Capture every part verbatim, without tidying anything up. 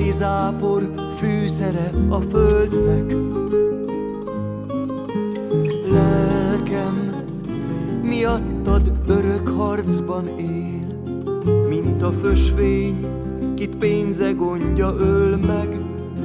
őszi zápor fűszere a földnek. Lelkem miattad örök harcban él, mint a fösvény, kit pénze gondja öl meg.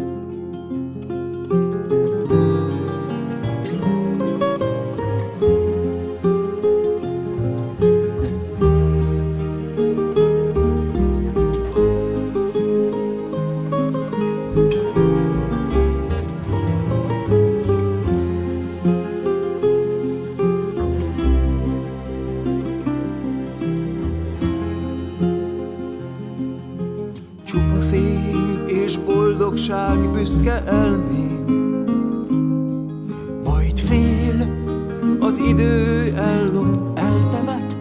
Csupa fény és boldogság büszke elmém, majd fél, az idő ellop, eltemet.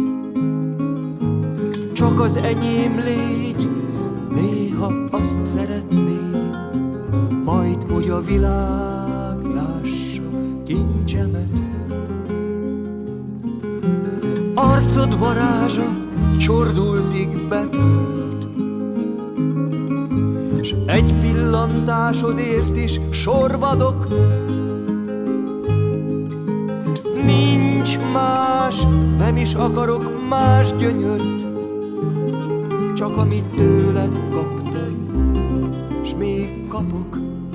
Csak az enyém légy, néha azt szeretném, majd hogy a világ lássa kincsemet. Arcod varázsa csordultig betölt, s egy pillantásodért is sorvadok. Nincs más, nem is akarok más gyönyört, csak amit tőled kaptam, s még kapok.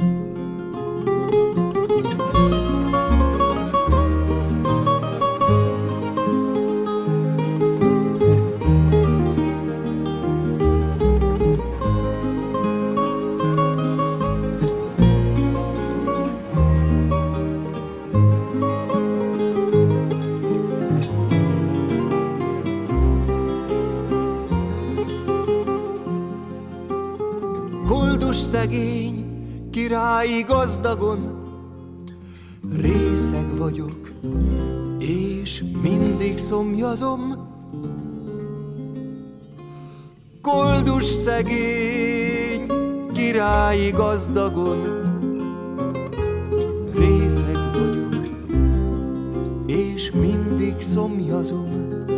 Koldus szegény, királyi gazdagon, részeg vagyok, és mindig szomjazom. Koldus szegény, királyi gazdagon, részeg vagyok, és mindig szomjazom.